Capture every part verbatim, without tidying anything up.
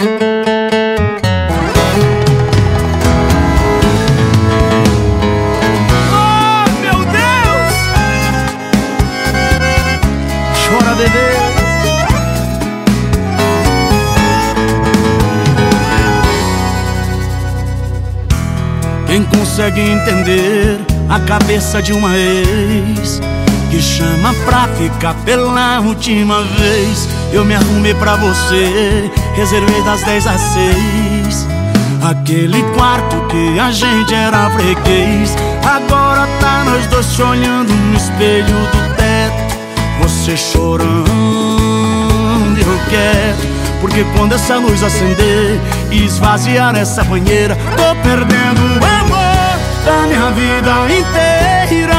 Quem consegue entender a cabeça de uma ex que chama pra ficar pela última vez? Eu me arrumei pra você, reservei das dez às seis aquele quarto que a gente era freguês. Agora tá nós dois se olhando no espelho do teto, você chorando e eu quieto. Porque quando essa luz acender e esvaziar essa banheira, tô perdendo o amor da minha vida inteira.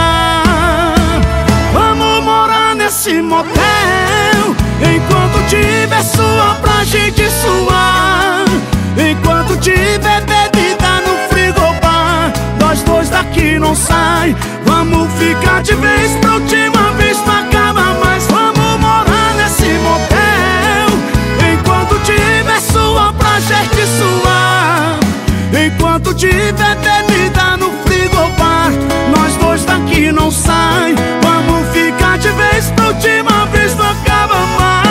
Vamos morar nesse motel enquanto tiver suor pra gente suar, enquanto tiver bebida no frigobar. Nós dois daqui não sai, vamos ficar de vez pra última vez, não acaba mais. Vamos morar nesse motel enquanto tiver suor pra gente suar, enquanto tiver bebida no frigobar. Nós dois daqui não sai, vamos ficar de vez pra última vez, não acaba mais.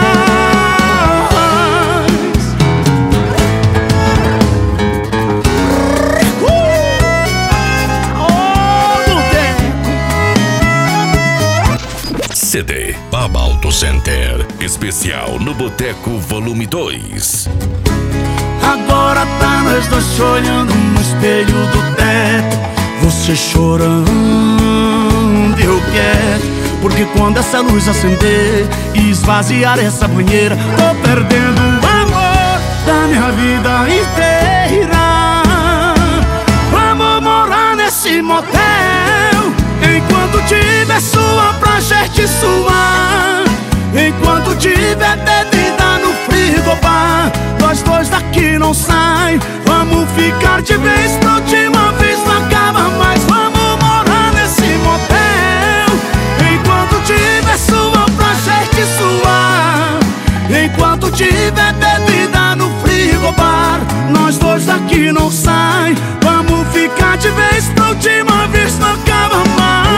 C D Baba Auto Center, especial no Boteco Volume dois. Agora tá nós dois se olhando no espelho do teto, você chorando e eu quieto. Porque quando essa luz acender e esvaziar essa banheira, tô perdendo o amor da minha vida inteira. Vamos morar nesse motel enquanto tiver suor pra gente suar, enquanto tiver bebida no frigobar. Nós dois daqui não sai, vamos ficar de vez pra última vez, não acaba mais. Vamos morar nesse motel enquanto tiver suor pra gente suar, enquanto tiver bebida no frigobar. Nós dois daqui não sai, vamos ficar de vez pra última vez, não acaba mais.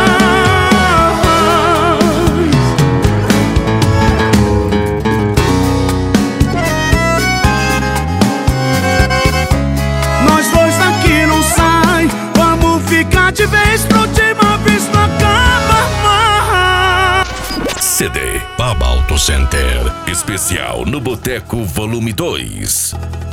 De vez pra última vez, não acaba mais. C D Baba Auto Center, especial no Boteco Volume dois.